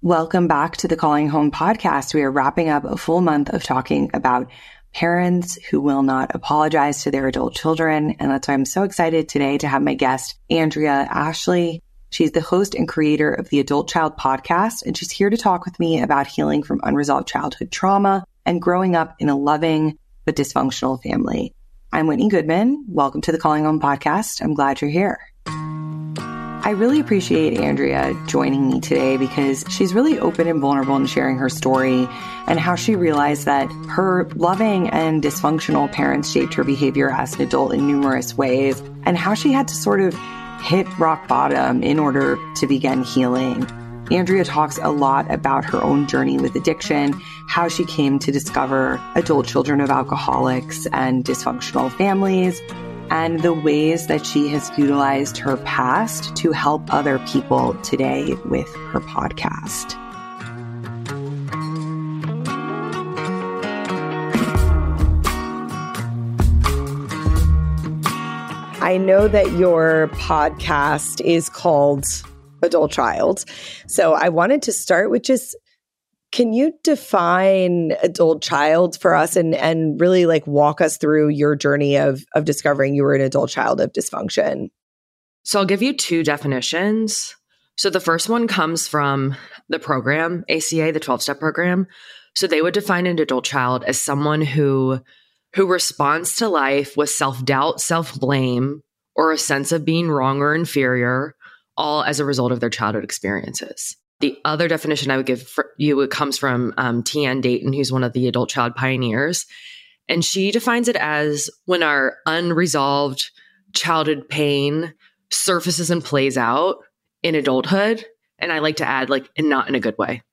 Welcome back to the Calling Home podcast. We are wrapping up a full month of talking about parents who will not apologize to their adult children. And that's why I'm so excited today to have my guest, Andrea Ashley. She's the host and creator of the Adult Child podcast, and she's here to talk with me about healing from unresolved childhood trauma and growing up in a loving but dysfunctional family. I'm Whitney Goodman. Welcome to the Calling Home podcast. I'm glad you're here. I really appreciate Andrea joining me today because she's really open and vulnerable in sharing her story and how she realized that her loving and dysfunctional parents shaped her behavior as an adult in numerous ways, and how she had to sort of hit rock bottom in order to begin healing. Andrea talks a lot about her own journey with addiction, how she came to discover adult children of alcoholics and dysfunctional families, and the ways that she has utilized her past to help other people today with her podcast. I know that your podcast is called Adult Child. So I wanted to start with just, can you define adult child for us and really like walk us through your journey of discovering you were an adult child of dysfunction? So I'll give you two definitions. So the first one comes from the program, ACA, the 12-step program. So they would define an adult child as someone who responds to life with self-doubt, self-blame, or a sense of being wrong or inferior, all as a result of their childhood experiences. The other definition I would give for you, it comes from Tian Dayton, who's one of the adult child pioneers. And she defines it as when our unresolved childhood pain surfaces and plays out in adulthood. And I like to add, like, and not in a good way.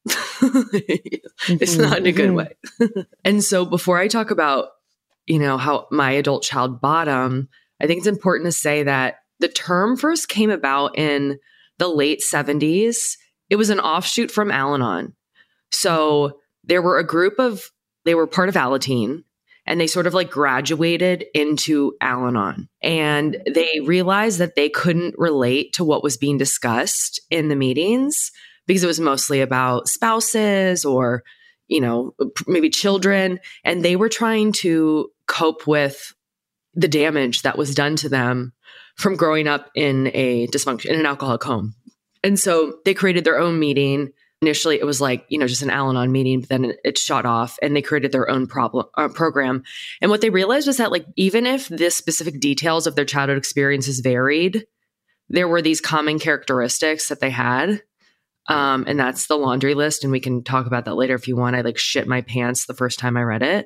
It's not in a good way. And so before I talk about, how my adult child bottom, I think it's important to say that the term first came about in the late 70s. It was an offshoot from Al-Anon. So there were they were part of Alateen, and they sort of like graduated into Al-Anon. And they realized that they couldn't relate to what was being discussed in the meetings because it was mostly about spouses or, maybe children. And they were trying to cope with the damage that was done to them from growing up in an alcoholic home. And so they created their own meeting. Initially, it was like, just an Al-Anon meeting, but then it shot off and they created their own program. And what they realized was that, like, even if the specific details of their childhood experiences varied, there were these common characteristics that they had. And that's the laundry list. And we can talk about that later if you want. I like shit my pants the first time I read it.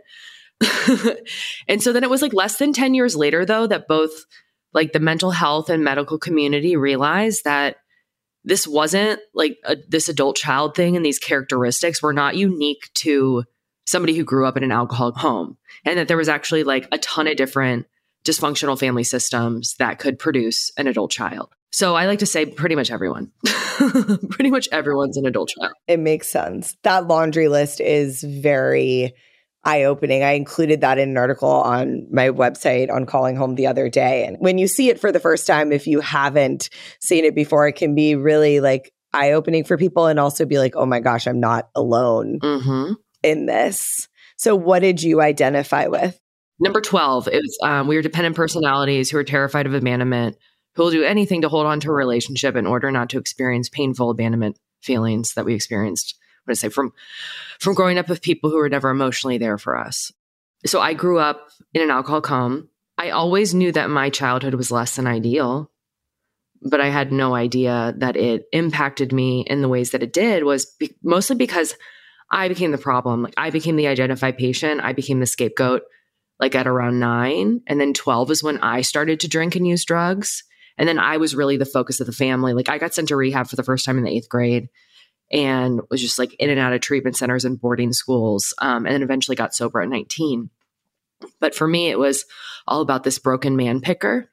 And so then it was like less than 10 years later, though, that both like the mental health and medical community realized that this wasn't like this adult child thing, and these characteristics were not unique to somebody who grew up in an alcoholic home, and that there was actually like a ton of different dysfunctional family systems that could produce an adult child. So I like to say pretty much everyone, pretty much everyone's an adult child. It makes sense. That laundry list is very eye-opening. I included that in an article on my website on Calling Home the other day. And when you see it for the first time, if you haven't seen it before, it can be really like eye-opening for people and also be like, oh my gosh, I'm not alone in this. So what did you identify with? Number 12 is we are dependent personalities who are terrified of abandonment, who will do anything to hold on to a relationship in order not to experience painful abandonment feelings that we experienced. I'm going to say from growing up with people who were never emotionally there for us. So I grew up in an alcoholic home. I always knew that my childhood was less than ideal, but I had no idea that it impacted me in the ways that it did mostly because I became the problem. Like I became the identified patient. I became the scapegoat like at around 9. And then 12 is when I started to drink and use drugs. And then I was really the focus of the family. Like I got sent to rehab for the first time in the 8th grade. And was just like in and out of treatment centers and boarding schools, and then eventually got sober at 19. But for me, it was all about this broken man picker,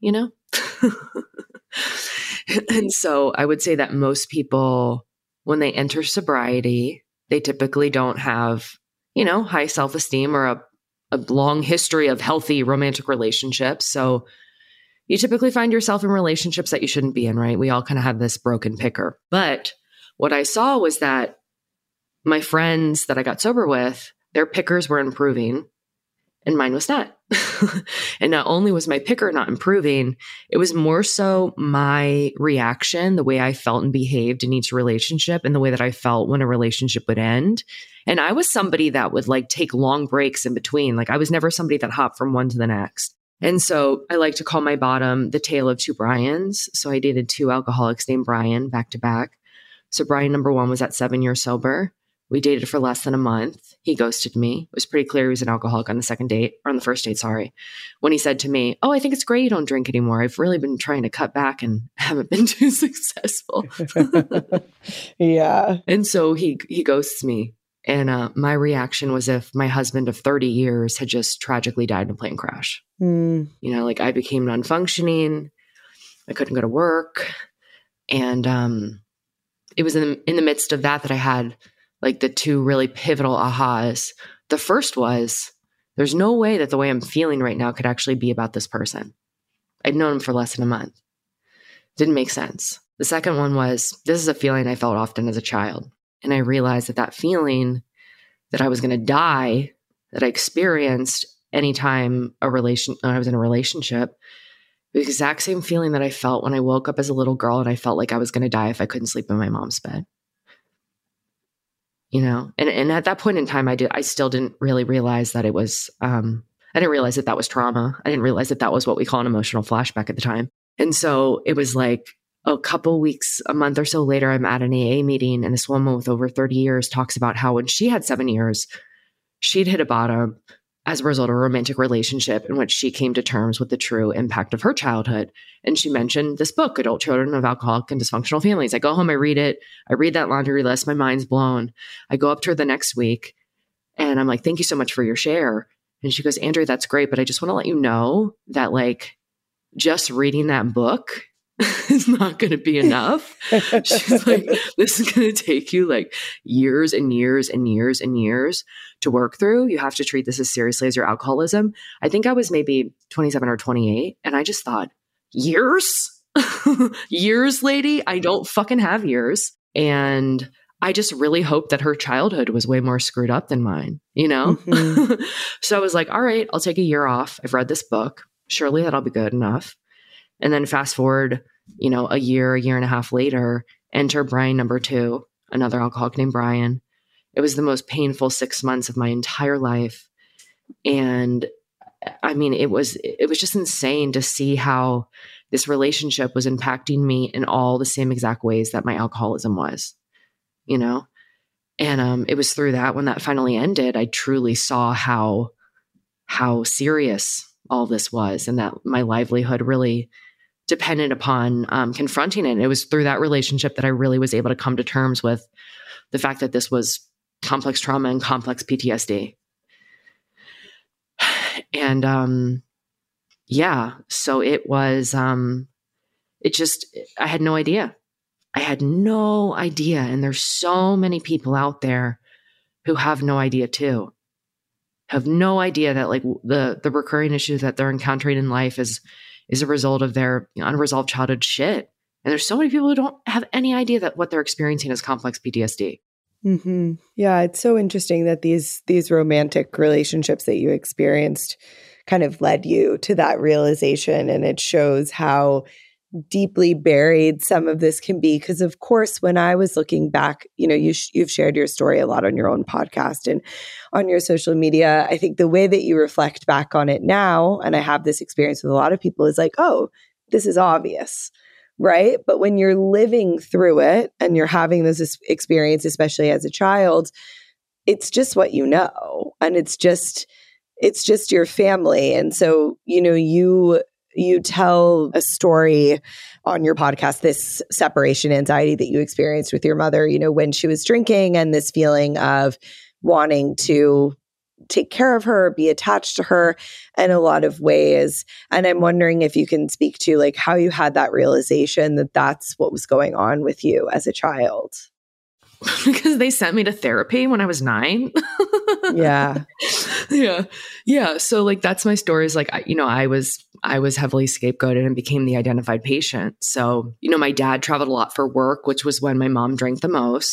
And so I would say that most people, when they enter sobriety, they typically don't have, high self-esteem or a long history of healthy romantic relationships. So you typically find yourself in relationships that you shouldn't be in, right? We all kind of have this broken picker. But what I saw was that my friends that I got sober with, their pickers were improving and mine was not. And not only was my picker not improving, it was more so my reaction, the way I felt and behaved in each relationship and the way that I felt when a relationship would end. And I was somebody that would like take long breaks in between. Like I was never somebody that hopped from one to the next. And so I like to call my bottom the tale of two Brians. So I dated two alcoholics named Brian back to back. So Brian number one was at 7 years sober. We dated for less than a month. He ghosted me. It was pretty clear he was an alcoholic on the second date, or on the first date, sorry. When he said to me, "Oh, I think it's great you don't drink anymore. I've really been trying to cut back and haven't been too successful." Yeah. And so he ghosts me. And my reaction was if my husband of 30 years had just tragically died in a plane crash. You know, like I became non-functioning. I couldn't go to work. And it was in the midst of that I had like the two really pivotal ahas. The first was, there's no way that the way I'm feeling right now could actually be about this person. I'd known him for less than a month. Didn't make sense. The second one was, this is a feeling I felt often as a child. And I realized that feeling that I was going to die, that I experienced anytime I was in a relationship, the exact same feeling that I felt when I woke up as a little girl and I felt like I was going to die if I couldn't sleep in my mom's bed. You know, and at that point in time, I still didn't really realize that it was, I didn't realize that was trauma. I didn't realize that was what we call an emotional flashback at the time. And so it was like a couple weeks, a month or so later, I'm at an AA meeting and this woman with over 30 years talks about how when she had 7 years, she'd hit a bottom as a result of a romantic relationship in which she came to terms with the true impact of her childhood. And she mentioned this book, Adult Children of Alcoholic and Dysfunctional Families. I go home, I read it. I read that laundry list. My mind's blown. I go up to her the next week and I'm like, "Thank you so much for your share." And she goes, "Andrea, that's great. But I just want to let you know that like just reading that book is not going to be enough." She's like, "This is going to take you like years and years and years and years to work through. You have to treat this as seriously as your alcoholism." I think I was maybe 27 or 28. And I just thought, years? Years, lady? I don't fucking have years. And I just really hoped that her childhood was way more screwed up than mine, you know? So I was like, all right, I'll take a year off. I've read this book. Surely that'll be good enough. And then fast forward, you know, a year and a half later, enter Brian number two, another alcoholic named Brian. It was the most painful 6 months of my entire life. And I mean, it was just insane to see how this relationship was impacting me in all the same exact ways that my alcoholism was, you know? And it was through that, when that finally ended, I truly saw how serious all this was and that my livelihood really depended upon confronting it. And it was through that relationship that I really was able to come to terms with the fact that this was complex trauma and complex PTSD. And yeah, so it was, I had no idea. I had no idea. And there's so many people out there who have no idea too. Have no idea that like the recurring issues that they're encountering in life is a result of their unresolved childhood shit. And there's so many people who don't have any idea that what they're experiencing is complex PTSD. Mm-hmm. Yeah, it's so interesting that these romantic relationships that you experienced kind of led you to that realization. And it shows how deeply buried some of this can be. Because of course, when I was looking back, you know, you've shared your story a lot on your own podcast and on your social media. I think the way that you reflect back on it now, and I have this experience with a lot of people, is like, oh, this is obvious, right? But when you're living through it and you're having this experience, especially as a child, it's just what you know. And it's just your family. And so, you know, you tell a story on your podcast, this separation anxiety that you experienced with your mother, you know, when she was drinking, and this feeling of wanting to take care of her, be attached to her in a lot of ways. And I'm wondering if you can speak to like how you had that realization that that's what was going on with you as a child. Because they sent me to therapy when I was 9. Yeah. Yeah. So like, that's my story, is like, I was heavily scapegoated and became the identified patient. So, you know, my dad traveled a lot for work, which was when my mom drank the most.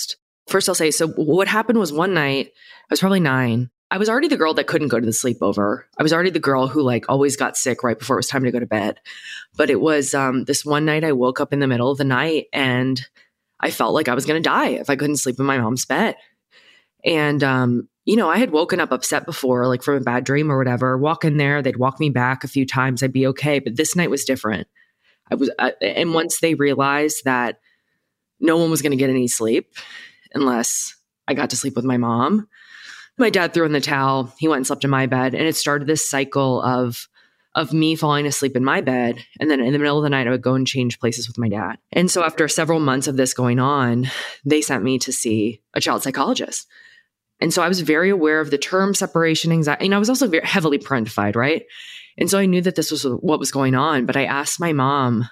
First, I'll say, so what happened was one night, I was probably 9. I was already the girl that couldn't go to the sleepover. I was already the girl who like always got sick right before it was time to go to bed. But it was this one night I woke up in the middle of the night and I felt like I was going to die if I couldn't sleep in my mom's bed. And, I had woken up upset before, like from a bad dream or whatever. Walk in there, they'd walk me back a few times. I'd be okay. But this night was different. And once they realized that no one was going to get any sleep unless I got to sleep with my mom, my dad threw in the towel. He went and slept in my bed. And it started this cycle of me falling asleep in my bed. And then in the middle of the night, I would go and change places with my dad. And so after several months of this going on, they sent me to see a child psychologist. And so I was very aware of the term separation anxiety. And I was also very heavily parentified, right? And so I knew that this was what was going on. But I asked my mom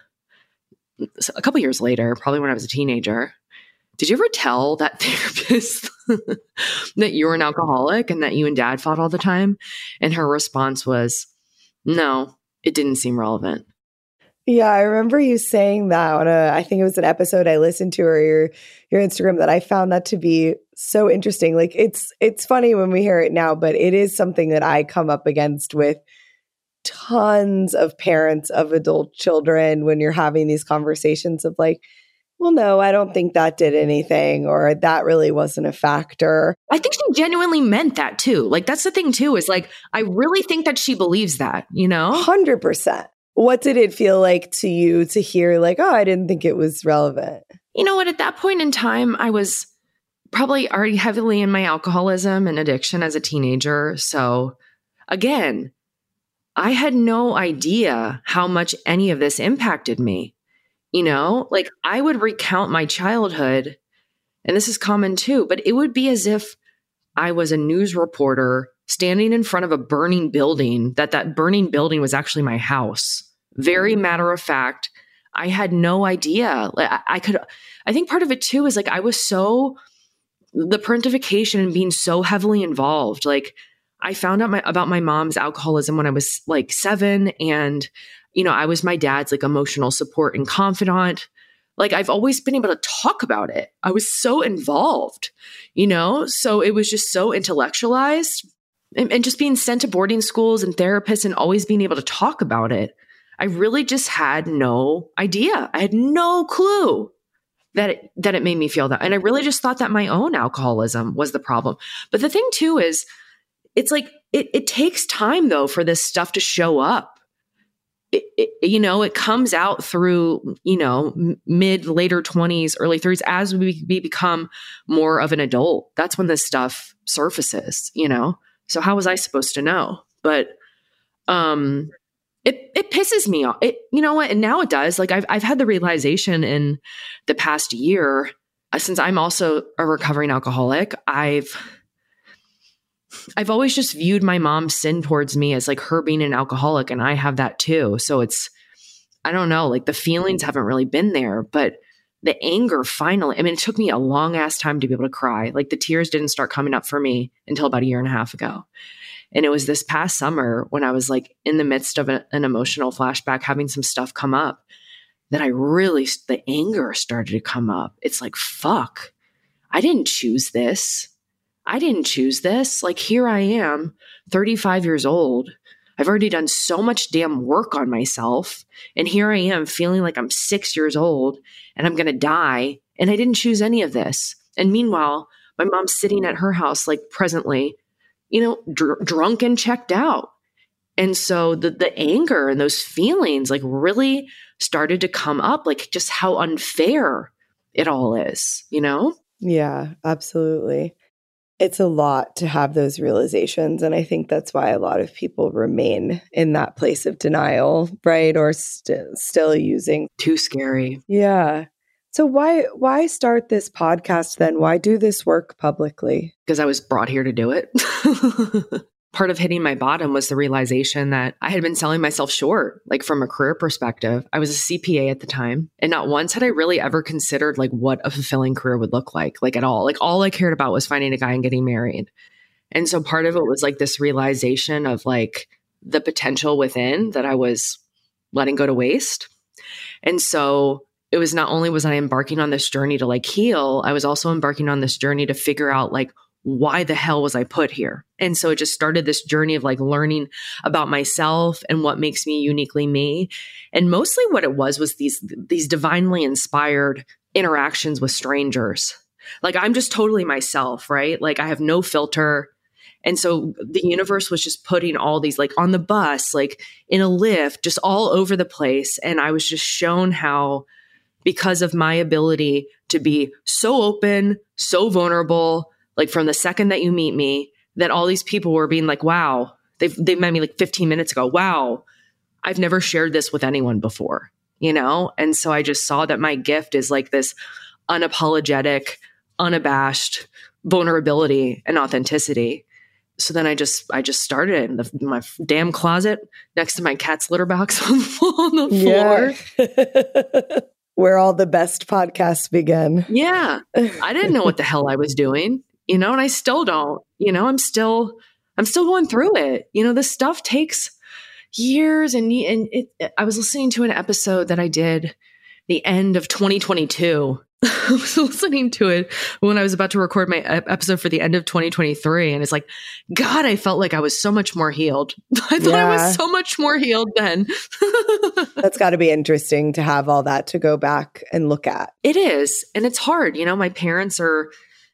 a couple years later, probably when I was a teenager, did you ever tell that therapist that you were an alcoholic and that you and dad fought all the time? And her response was, no, it didn't seem relevant. Yeah, I remember you saying that on I think it was an episode I listened to, or your Instagram, that I found that to be so interesting. Like it's funny when we hear it now, but it is something that I come up against with tons of parents of adult children when you're having these conversations of like, well, no, I don't think that did anything, or that really wasn't a factor. I think she genuinely meant that too. Like, that's the thing too, is like, I really think that she believes that, 100%. What did it feel like to you to hear like, oh, I didn't think it was relevant? You know what? At that point in time, I was probably already heavily in my alcoholism and addiction as a teenager. So again, I had no idea how much any of this impacted me. Like I would recount my childhood, and this is common too, but it would be as if I was a news reporter standing in front of a burning building, that burning building was actually my house. Very matter of fact. I had no idea. I think part of it too is like I was the parentification and being so heavily involved. Like I found out about my mom's alcoholism when I was like 7, and I was my dad's like emotional support and confidant. Like I've always been able to talk about it. I was so involved, so it was just so intellectualized, and just being sent to boarding schools and therapists and always being able to talk about it. I really just had no idea. I had no clue that it made me feel that. And I really just thought that my own alcoholism was the problem. But the thing too is it's like, it takes time though for this stuff to show up. It comes out through, mid, later 20s, early 30s, as we become more of an adult. That's when this stuff surfaces, So how was I supposed to know? But it pisses me off. You know what? And now it does. Like I've had the realization in the past year, since I'm also a recovering alcoholic, I've always just viewed my mom's sin towards me as like her being an alcoholic, and I have that too. So I don't know, like the feelings haven't really been there, but the anger finally, it took me a long ass time to be able to cry. Like the tears didn't start coming up for me until about 1.5 years ago. And it was this past summer when I was like in the midst of an emotional flashback, having some stuff come up, that the anger started to come up. It's like, fuck, I didn't choose this. Like here I am, 35 years old. I've already done so much damn work on myself. And here I am feeling like I'm 6 years old and I'm going to die. And I didn't choose any of this. And meanwhile, my mom's sitting at her house, like presently, drunk and checked out. And so the anger and those feelings like really started to come up, like just how unfair it all is, Yeah, absolutely. It's a lot to have those realizations. And I think that's why a lot of people remain in that place of denial, right? Or still using. Too scary. Yeah. So why start this podcast then? Why do this work publicly? Because I was brought here to do it. Part of hitting my bottom was the realization that I had been selling myself short, like from a career perspective. I was a CPA at the time, and not once had I really ever considered like what a fulfilling career would look like at all. Like all I cared about was finding a guy and getting married. And so part of it was like this realization of like the potential within that I was letting go to waste. And so it was not only was I embarking on this journey to like heal, I was also embarking on this journey to figure out like, why the hell was I put here? And so it just started this journey of like learning about myself and what makes me uniquely me. And mostly what it was these divinely inspired interactions with strangers. Like I'm just totally myself, right? Like I have no filter. And so the universe was just putting all these like on the bus, like in a lift, just all over the place. And I was just shown how, because of my ability to be so open, so vulnerable, like from the second that you meet me, that all these people were being like, wow, they've met me like 15 minutes ago. Wow, I've never shared this with anyone before, you know? And so I just saw that my gift is like this unapologetic, unabashed vulnerability and authenticity. So then I just started in my damn closet next to my cat's litter box on the floor. Yeah. Where all the best podcasts begin. Yeah. I didn't know what the hell I was doing, you know, and I still don't, you know, I'm still going through it. You know, this stuff takes years I was listening to an episode that I did the end of 2022. I was listening to it when I was about to record my episode for the end of 2023. And it's like, God, I felt like I was so much more healed. I thought I was so much more healed then. That's got to be interesting to have all that to go back and look at. It is. And it's hard. You know, my parents are,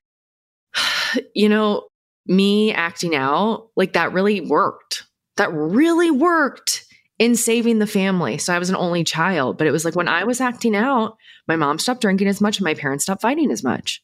you know, me acting out, like that really worked. That really worked in saving the family. So I was an only child, but it was like when I was acting out, my mom stopped drinking as much and my parents stopped fighting as much.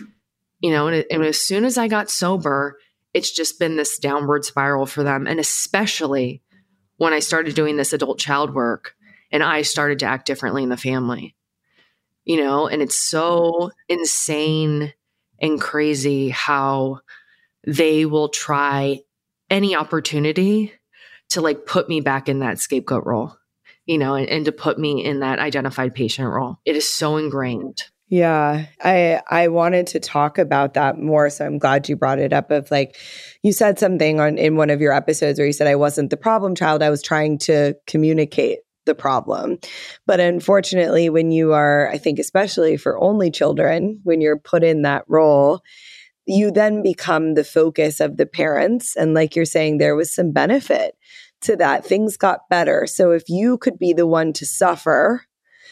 You know, and as soon as I got sober, it's just been this downward spiral for them. And especially when I started doing this adult child work and I started to act differently in the family, you know, and it's so insane and crazy how they will try any opportunity to like put me back in that scapegoat role, you know, and to put me in that identified patient role. It is so ingrained. Yeah, I wanted to talk about that more. So I'm glad you brought it up of like, you said something in one of your episodes where you said, I wasn't the problem child. I was trying to communicate the problem. But unfortunately, when you are, I think, especially for only children, when you're put in that role, you then become the focus of the parents. And like you're saying, there was some benefit to that. Things got better. So if you could be the one to suffer,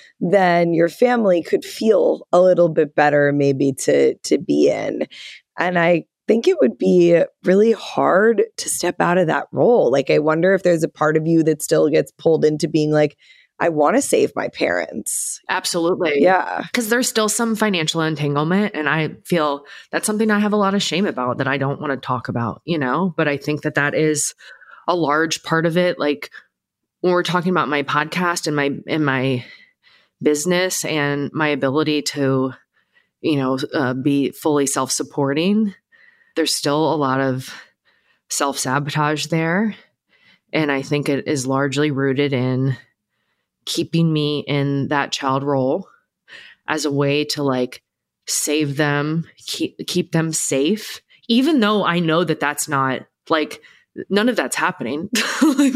then your family could feel a little bit better maybe to be in. And I think it would be really hard to step out of that role. Like, I wonder if there's a part of you that still gets pulled into being like, I want to save my parents. Absolutely. Yeah. Because there's still some financial entanglement. And I feel that's something I have a lot of shame about that I don't want to talk about, you know, but I think that is a large part of it. Like when we're talking about my podcast and my business and my ability to, you know, be fully self-supporting, there's still a lot of self-sabotage there. And I think it is largely rooted in keeping me in that child role as a way to like save them, keep them safe, even though I know that that's not like, none of that's happening. like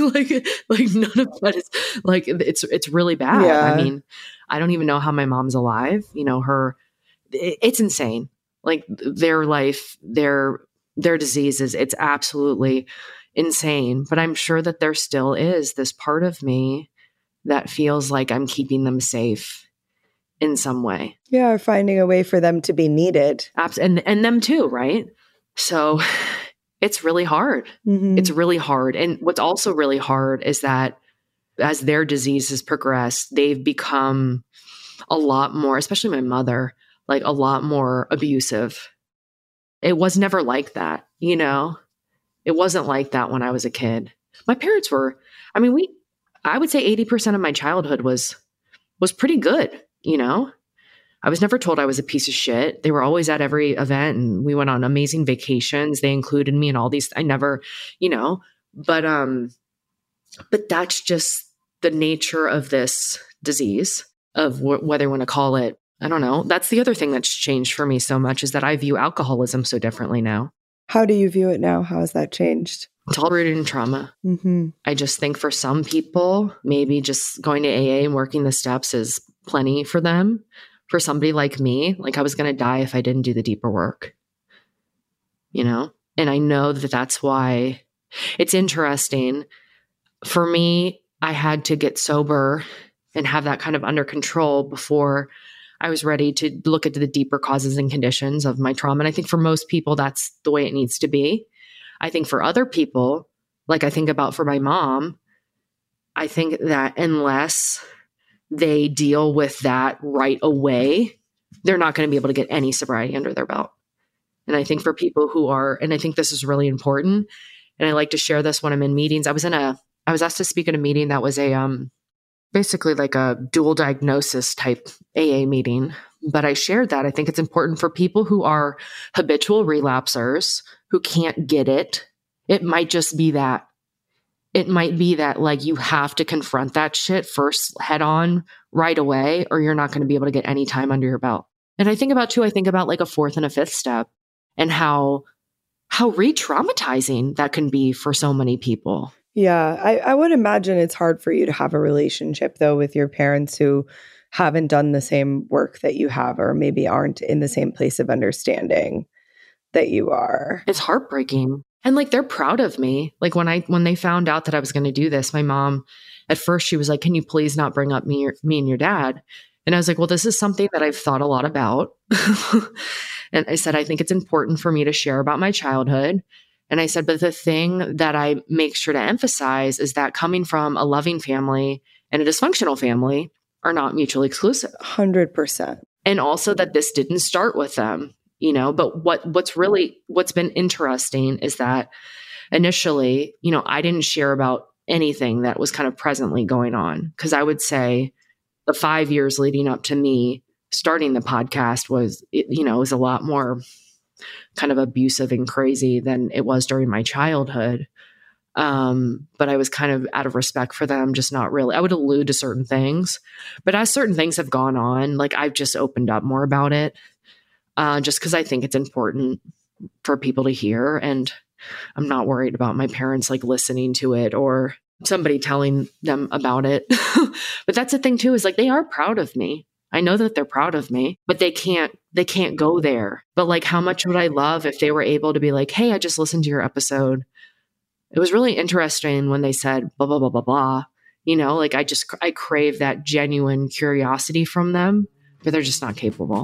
none of that is like, it's really bad. Yeah. I mean, I don't even know how my mom's alive. You know, it's insane. Like their life, their diseases, it's absolutely insane. But I'm sure that there still is this part of me that feels like I'm keeping them safe in some way. Yeah, or finding a way for them to be needed. And them too, right? So it's really hard. Mm-hmm. It's really hard. And what's also really hard is that as their disease has progressed, they've become a lot more, especially my mother, like a lot more abusive. It was never like that, you know? It wasn't like that when I was a kid. My parents were, I mean, I would say 80% of my childhood was pretty good, you know? I was never told I was a piece of shit. They were always at every event and we went on amazing vacations. They included me in all these, I never, you know, but that's just the nature of this disease of whether you want to call it, I don't know. That's the other thing that's changed for me so much is that I view alcoholism so differently now. How do you view it now? How has that changed? It's all rooted in trauma. Mm-hmm. I just think for some people, maybe just going to AA and working the steps is plenty for them. For somebody like me, like I was going to die if I didn't do the deeper work, you know? And I know that that's why it's interesting. For me, I had to get sober and have that kind of under control before I was ready to look at the deeper causes and conditions of my trauma. And I think for most people, that's the way it needs to be. I think for other people, like I think about for my mom, I think that unless they deal with that right away, they're not going to be able to get any sobriety under their belt. And I think for people who are, and I think this is really important, and I like to share this when I'm in meetings. I was asked to speak at a meeting that was basically like a dual diagnosis type AA meeting. But I shared that I think it's important for people who are habitual relapsers who can't get it. It might just be that. It might be that like you have to confront that shit first head on right away, or you're not going to be able to get any time under your belt. And I think about like a fourth and a fifth step and how re-traumatizing that can be for so many people. Yeah, I would imagine it's hard for you to have a relationship, though, with your parents who haven't done the same work that you have, or maybe aren't in the same place of understanding that you are. It's heartbreaking. And like, they're proud of me. Like when they found out that I was going to do this, my mom, at first she was like, can you please not bring up me and your dad? And I was like, well, this is something that I've thought a lot about. And I said, I think it's important for me to share about my childhood. And I said, but the thing that I make sure to emphasize is that coming from a loving family and a dysfunctional family are not mutually exclusive. 100%. And also that this didn't start with them, you know, but what's been interesting is that initially, you know, I didn't share about anything that was kind of presently going on. Because I would say the 5 years leading up to me starting the podcast was a lot more kind of abusive and crazy than it was during my childhood. But I was kind of out of respect for them, just not really. I would allude to certain things, but as certain things have gone on, like I've just opened up more about it, just because I think it's important for people to hear. And I'm not worried about my parents like listening to it or somebody telling them about it. But that's the thing too, is like, they are proud of me. I know that they're proud of me, but they can't go there. But like, how much would I love if they were able to be like, hey, I just listened to your episode. It was really interesting when they said blah, blah, blah, blah, blah. You know, like I crave that genuine curiosity from them, but they're just not capable.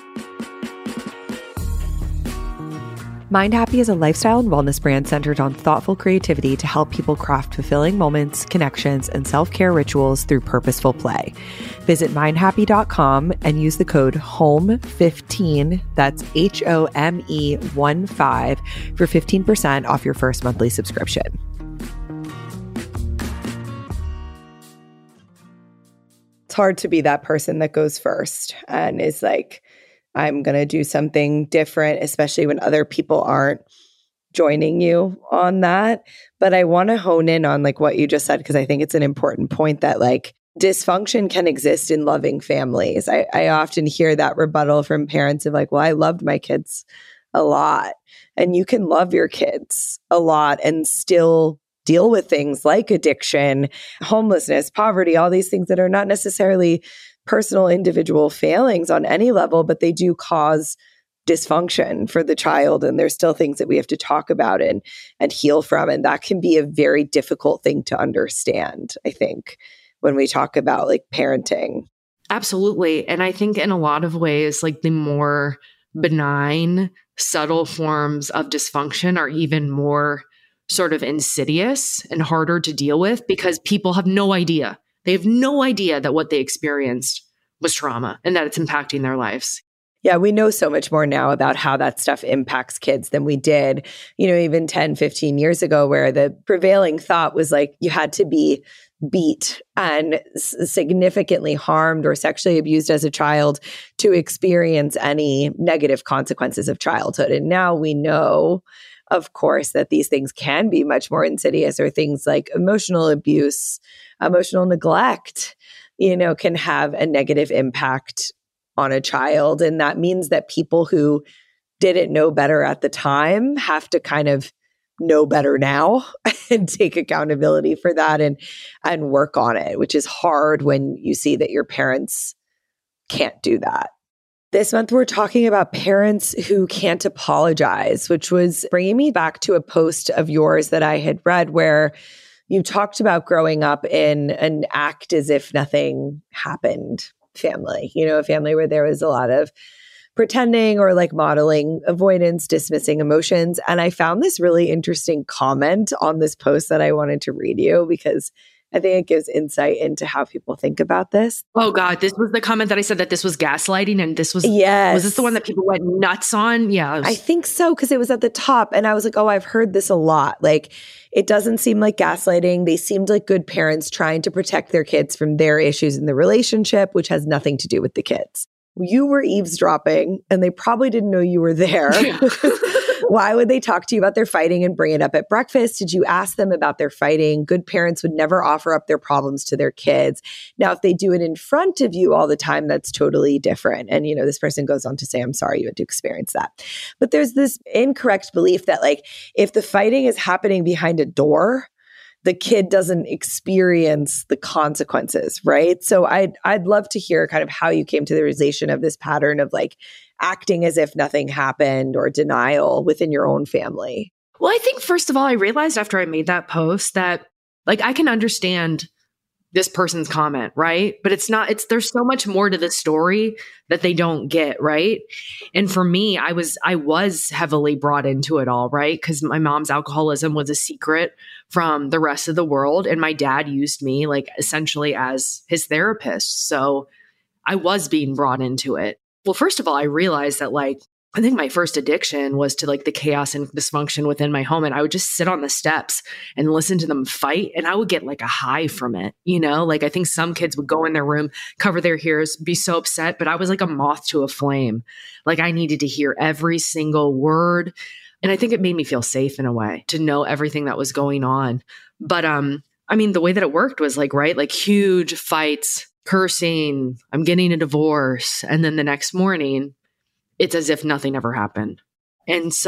Mind Happy is a lifestyle and wellness brand centered on thoughtful creativity to help people craft fulfilling moments, connections, and self-care rituals through purposeful play. Visit mindhappy.com and use the code HOME15, that's HOME15, for 15% off your first monthly subscription. It's hard to be that person that goes first and is like, I'm going to do something different, especially when other people aren't joining you on that. But I want to hone in on like what you just said, because I think it's an important point that like dysfunction can exist in loving families. I often hear that rebuttal from parents of like, well, I loved my kids a lot. And you can love your kids a lot and still deal with things like addiction, homelessness, poverty, all these things that are not necessarily personal individual failings on any level, but they do cause dysfunction for the child. And there's still things that we have to talk about and heal from. And that can be a very difficult thing to understand, I think, when we talk about like parenting. Absolutely. And I think in a lot of ways, like the more benign, subtle forms of dysfunction are even more sort of insidious and harder to deal with because people have no idea. They have no idea that what they experienced was trauma and that it's impacting their lives. Yeah, we know so much more now about how that stuff impacts kids than we did, even 10, 15 years ago, where the prevailing thought was like you had to be beat and significantly harmed or sexually abused as a child to experience any negative consequences of childhood. And now we know, of course, that these things can be much more insidious, or things like emotional abuse, emotional neglect, can have a negative impact on a child. And that means that people who didn't know better at the time have to kind of know better now and take accountability for that and work on it, which is hard when you see that your parents can't do that. This month, we're talking about parents who can't apologize, which was bringing me back to a post of yours that I had read where you talked about growing up in an act as if nothing happened family, a family where there was a lot of pretending or like modeling avoidance, dismissing emotions. And I found this really interesting comment on this post that I wanted to read you because I think it gives insight into how people think about this. Oh God, this was the comment that I said that this was gaslighting and this was, yes. Was this the one that people went nuts on? Yeah. I think so, because it was at the top and I was like, oh, I've heard this a lot. Like, it doesn't seem like gaslighting. They seemed like good parents trying to protect their kids from their issues in the relationship, which has nothing to do with the kids. You were eavesdropping and they probably didn't know you were there. Yeah. Why would they talk to you about their fighting and bring it up at breakfast? Did you ask them about their fighting? Good parents would never offer up their problems to their kids. Now, if they do it in front of you all the time, that's totally different. And, this person goes on to say, I'm sorry you had to experience that. But there's this incorrect belief that like, if the fighting is happening behind a door, the kid doesn't experience the consequences, right? So I'd love to hear kind of how you came to the realization of this pattern of like acting as if nothing happened or denial within your own family. Well, I think first of all, I realized after I made that post that like I can understand this person's comment, right? But there's so much more to the story that they don't get, right? And for me, I was heavily brought into it all, right? Because my mom's alcoholism was a secret from the rest of the world. And my dad used me like essentially as his therapist. So I was being brought into it. Well, first of all, I realized that like, I think my first addiction was to like the chaos and dysfunction within my home. And I would just sit on the steps and listen to them fight. And I would get like a high from it. Like I think some kids would go in their room, cover their ears, be so upset. But I was like a moth to a flame. Like I needed to hear every single word. And I think it made me feel safe in a way to know everything that was going on. But I mean, the way that it worked was like, right, like huge fights, cursing, I'm getting a divorce. And then the next morning, it's as if nothing ever happened. And so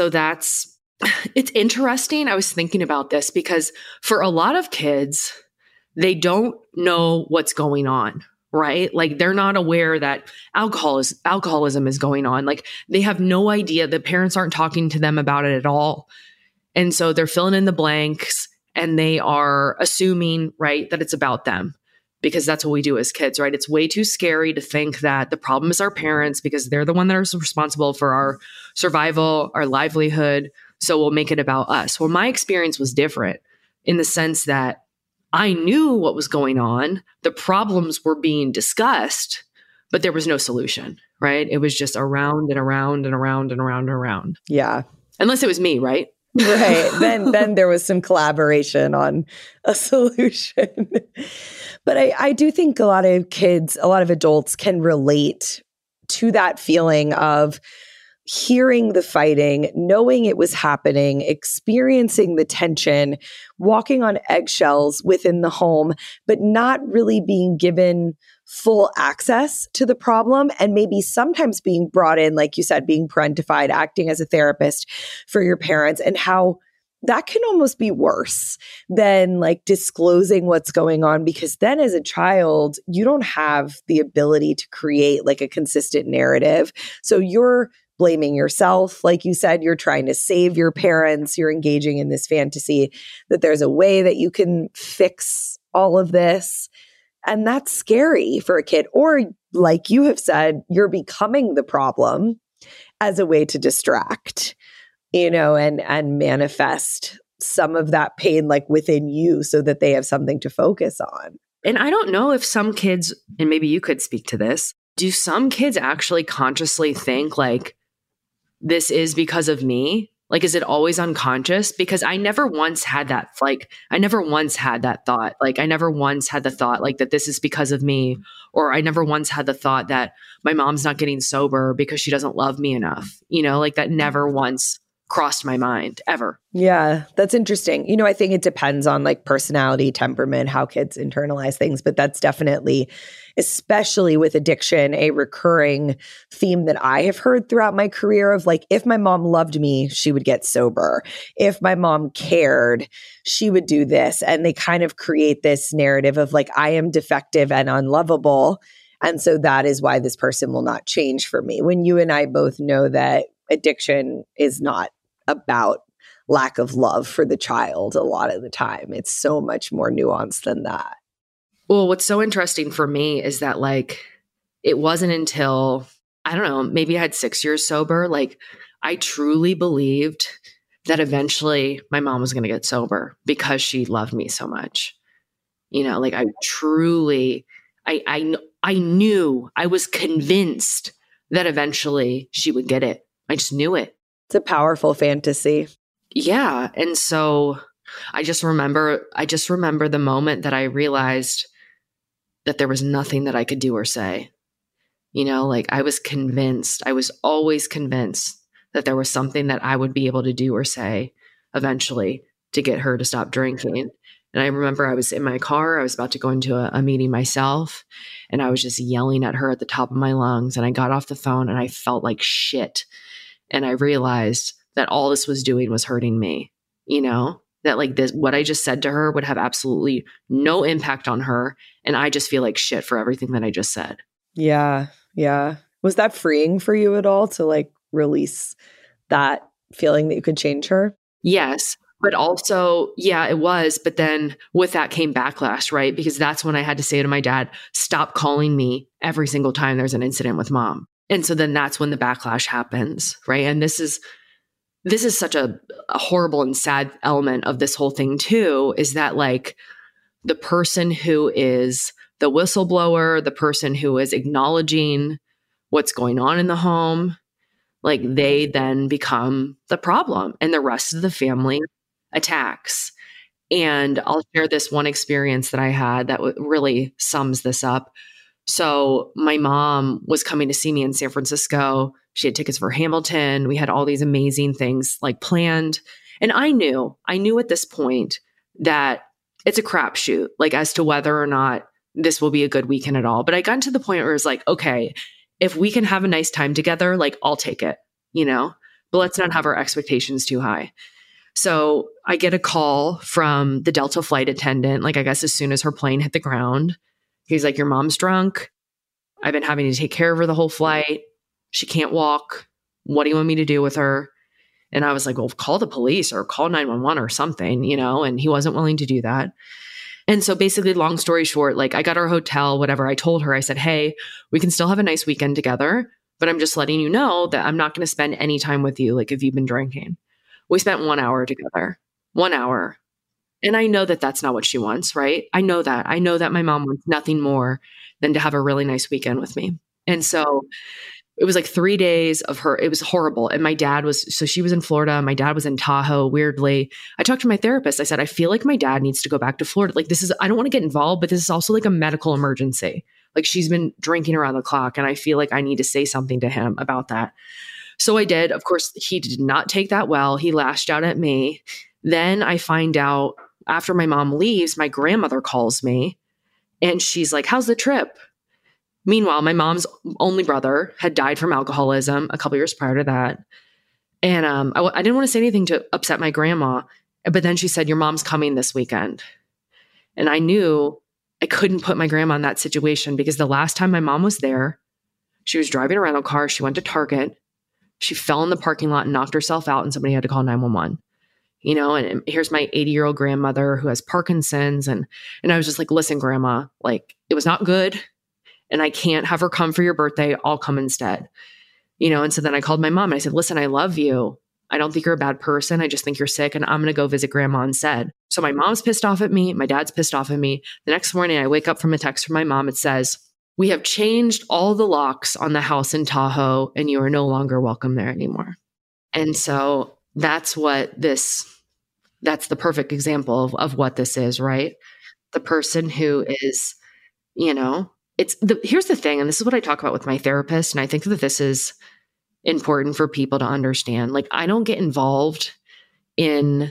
it's interesting. I was thinking about this because for a lot of kids, they don't know what's going on, right? Like they're not aware that alcoholism is going on. Like they have no idea. The parents aren't talking to them about it at all. And so they're filling in the blanks and they are assuming, right, that it's about them. Because that's what we do as kids, right? It's way too scary to think that the problem is our parents because they're the one that are responsible for our survival, our livelihood. So we'll make it about us. Well, my experience was different in the sense that I knew what was going on. The problems were being discussed, but there was no solution, right? It was just around and around and around and around and around. Yeah. Unless it was me, right? Right. Then there was some collaboration on a solution. But I do think a lot of adults can relate to that feeling of hearing the fighting, knowing it was happening, experiencing the tension, walking on eggshells within the home, but not really being given full access to the problem and maybe sometimes being brought in, like you said, being parentified, acting as a therapist for your parents, and how that can almost be worse than like disclosing what's going on, because then as a child, you don't have the ability to create like a consistent narrative. So you're blaming yourself. Like you said, you're trying to save your parents. You're engaging in this fantasy that there's a way that you can fix all of this. And that's scary for a kid. Or like you have said, you're becoming the problem as a way to distract, and manifest some of that pain like within you so that they have something to focus on. And I don't know if some kids, and maybe you could speak to this, do some kids actually consciously think like, this is because of me? Like, is it always unconscious? Because I never once had that, I never once had that thought. Like, I never once had the thought like that this is because of me. Or I never once had the thought that my mom's not getting sober because she doesn't love me enough. Like that never once crossed my mind ever. Yeah, that's interesting. I think it depends on like personality, temperament, how kids internalize things, but that's definitely, especially with addiction, a recurring theme that I have heard throughout my career of like, if my mom loved me, she would get sober. If my mom cared, she would do this. And they kind of create this narrative of like, I am defective and unlovable. And so that is why this person will not change for me. When you and I both know that addiction is not about lack of love for the child a lot of the time. It's so much more nuanced than that. Well, what's so interesting for me is that like, it wasn't until, I don't know, maybe I had 6 years sober. Like I truly believed that eventually my mom was going to get sober because she loved me so much. You know, like I truly, I knew, I was convinced that eventually she would get it. I just knew it. It's a powerful fantasy. Yeah. And so I just remember the moment that I realized that there was nothing that I could do or say. You know, like I was always convinced that there was something that I would be able to do or say eventually to get her to stop drinking. And I remember I was in my car, I was about to go into a meeting myself, and I was just yelling at her at the top of my lungs. And I got off the phone and I felt like shit. And I realized that all this was doing was hurting me, you know, that like this, what I just said to her would have absolutely no impact on her. And I just feel like shit for everything that I just said. Yeah. Yeah. Was that freeing for you at all to like release that feeling that you could change her? Yes. But also, yeah, it was. But then with that came backlash, right? Because that's when I had to say to my dad, stop calling me every single time there's an incident with mom. And so then that's when the backlash happens, right? And this is such a horrible and sad element of this whole thing too, is that like the person who is the whistleblower, the person who is acknowledging what's going on in the home, like they then become the problem and the rest of the family attacks. And I'll share this one experience that I had that really sums this up. So my mom was coming to see me in San Francisco. She had tickets for Hamilton. We had all these amazing things like planned. And I knew at this point that it's a crapshoot, like as to whether or not this will be a good weekend at all. But I got to the point where it was like, okay, if we can have a nice time together, like I'll take it, you know, but let's not have our expectations too high. So I get a call from the Delta flight attendant, like I guess as soon as her plane hit the ground. He's like, your mom's drunk. I've been having to take care of her the whole flight. She can't walk. What do you want me to do with her? And I was like, well, call the police or call 911 or something, you know, and he wasn't willing to do that. And so basically, long story short, like I got our hotel, whatever. I told her, I said, hey, we can still have a nice weekend together, but I'm just letting you know that I'm not going to spend any time with you. Like if you've been drinking. We spent 1 hour together, 1 hour. And I know that that's not what she wants, right? I know that my mom wants nothing more than to have a really nice weekend with me. And so it was like 3 days of her. It was horrible. And my dad so she was in Florida. My dad was in Tahoe, weirdly. I talked to my therapist. I said, I feel like my dad needs to go back to Florida. Like I don't want to get involved, but this is also like a medical emergency. Like she's been drinking around the clock. And I feel like I need to say something to him about that. So I did. Of course, he did not take that well. He lashed out at me. Then I find out after my mom leaves, my grandmother calls me and she's like, how's the trip? Meanwhile, my mom's only brother had died from alcoholism a couple years prior to that. And I didn't want to say anything to upset my grandma. But then she said, your mom's coming this weekend. And I knew I couldn't put my grandma in that situation because the last time my mom was there, she was driving a rental car. She went to Target. She fell in the parking lot and knocked herself out and somebody had to call 911. You know, and here's my 80-year-old grandmother who has Parkinson's. And I was just like, listen, grandma, like it was not good. And I can't have her come for your birthday. I'll come instead. You know, and so then I called my mom and I said, listen, I love you. I don't think you're a bad person. I just think you're sick and I'm going to go visit grandma instead. So my mom's pissed off at me. My dad's pissed off at me. The next morning I wake up from a text from my mom. It says, we have changed all the locks on the house in Tahoe and you are no longer welcome there anymore. And so that's the perfect example of what this is, right? The person who is, you know, here's the thing. And this is what I talk about with my therapist. And I think that this is important for people to understand. Like, I don't get involved in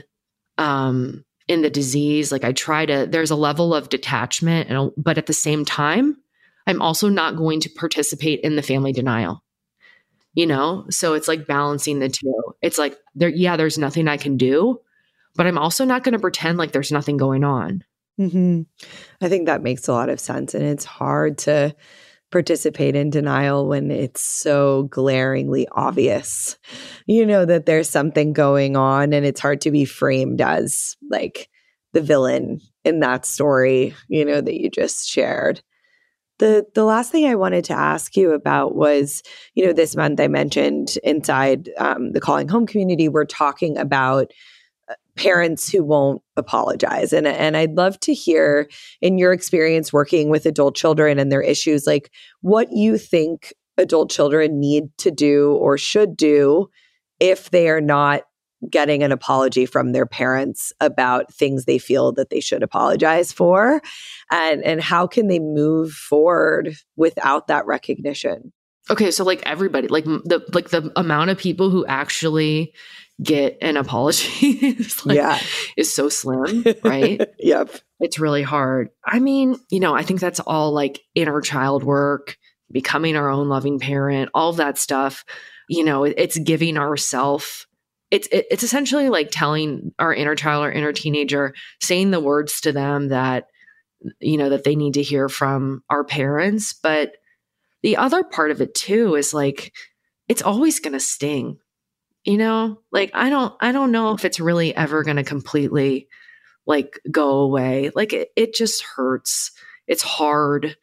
the disease. Like there's a level of detachment, but at the same time, I'm also not going to participate in the family denial, you know? So it's like balancing the two. It's like, there's nothing I can do, but I'm also not going to pretend like there's nothing going on. Mm-hmm. I think that makes a lot of sense. And it's hard to participate in denial when it's so glaringly obvious, you know, that there's something going on, and it's hard to be framed as like the villain in that story, you know, that you just shared. The last thing I wanted to ask you about was, you know, this month I mentioned inside the Calling Home community, we're talking about parents who won't apologize. And I'd love to hear, in your experience working with adult children and their issues, like what you think adult children need to do or should do if they are not getting an apology from their parents about things they feel that they should apologize for, and how can they move forward without that recognition? Okay, so like everybody, like the amount of people who actually get an apology is so slim, right? Yep. It's really hard. I mean, you know, I think that's all like inner child work, becoming our own loving parent, all of that stuff. You know, it's giving ourselves. It's essentially like telling our inner child or inner teenager, saying the words to them that, you know, that they need to hear from our parents. But the other part of it too is like, it's always going to sting, you know, like, I don't know if it's really ever going to completely like go away. Like it just hurts. It's hard.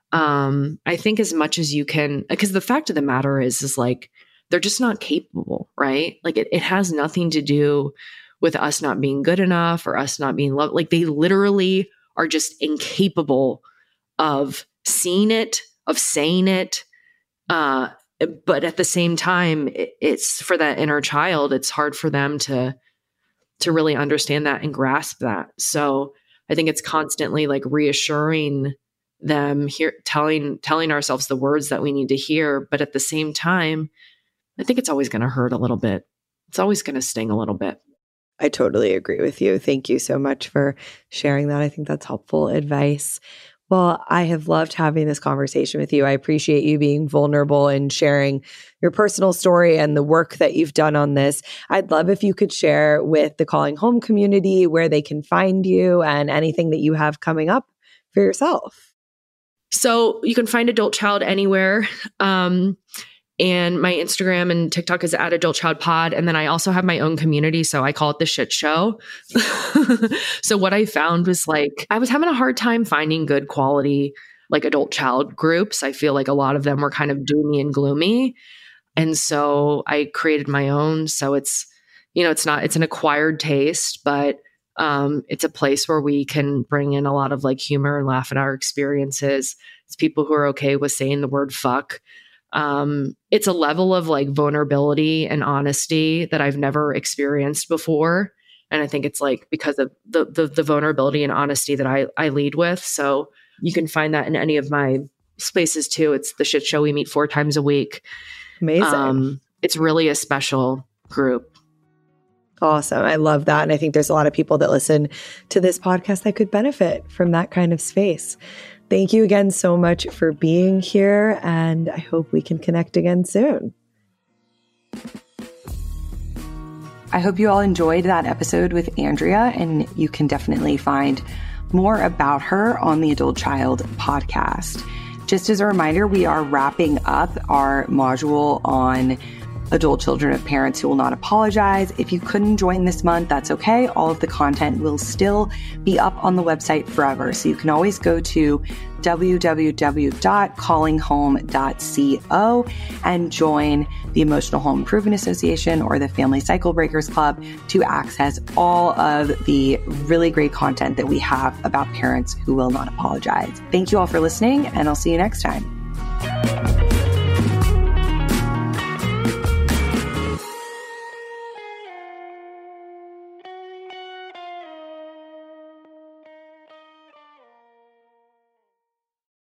I think as much as you can, because the fact of the matter is like, they're just not capable, right? Like it has nothing to do with us not being good enough or us not being loved. Like they literally are just incapable of seeing it, of saying it. But at the same time, it's for that inner child, it's hard for them to really understand that and grasp that. So I think it's constantly like reassuring them, telling ourselves the words that we need to hear. But at the same time, I think it's always going to hurt a little bit. It's always going to sting a little bit. I totally agree with you. Thank you so much for sharing that. I think that's helpful advice. Well, I have loved having this conversation with you. I appreciate you being vulnerable and sharing your personal story and the work that you've done on this. I'd love if you could share with the Calling Home community where they can find you and anything that you have coming up for yourself. So you can find Adult Child anywhere. And my Instagram and TikTok is @AdultChildPod. And then I also have my own community. So I call it The Shit Show. So what I found was like, I was having a hard time finding good quality, like adult child groups. I feel like a lot of them were kind of doomy and gloomy. And so I created my own. So it's, you know, it's an acquired taste, but it's a place where we can bring in a lot of like humor and laugh at our experiences. It's people who are okay with saying the word fuck. It's a level of like vulnerability and honesty that I've never experienced before. And I think it's like because of the vulnerability and honesty that I lead with. So you can find that in any of my spaces too. It's The Shit Show. We meet 4 times a week. Amazing. It's really a special group. Awesome. I love that. And I think there's a lot of people that listen to this podcast that could benefit from that kind of space. Thank you again so much for being here, and I hope we can connect again soon. I hope you all enjoyed that episode with Andrea, and you can definitely find more about her on the Adult Child podcast. Just as a reminder, we are wrapping up our module on adult children of parents who will not apologize. If you couldn't join this month, that's okay. All of the content will still be up on the website forever. So you can always go to www.callinghome.co and join the Emotional Home Improvement Association or the Family Cycle Breakers Club to access all of the really great content that we have about parents who will not apologize. Thank you all for listening, and I'll see you next time.